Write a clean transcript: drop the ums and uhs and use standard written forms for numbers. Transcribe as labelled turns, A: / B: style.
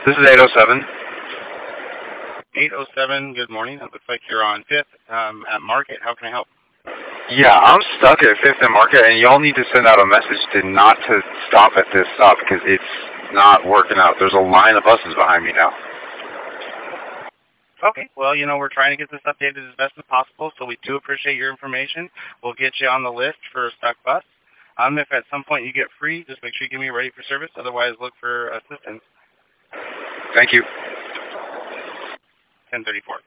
A: This is 807.
B: 807, good morning. It looks like you're on 5th at Market. How can I help?
A: Yeah, I'm stuck at 5th and Market, and y'all need to send out a message not to stop at this stop because it's not working out. There's a line of buses behind me now.
B: Okay, well, we're trying to get this updated as best as possible, so we do appreciate your information. We'll get you on the list for a stuck bus. If at some point you get free, just make sure you get me ready for service. Otherwise, look for assistance.
A: Thank you.
B: 1034.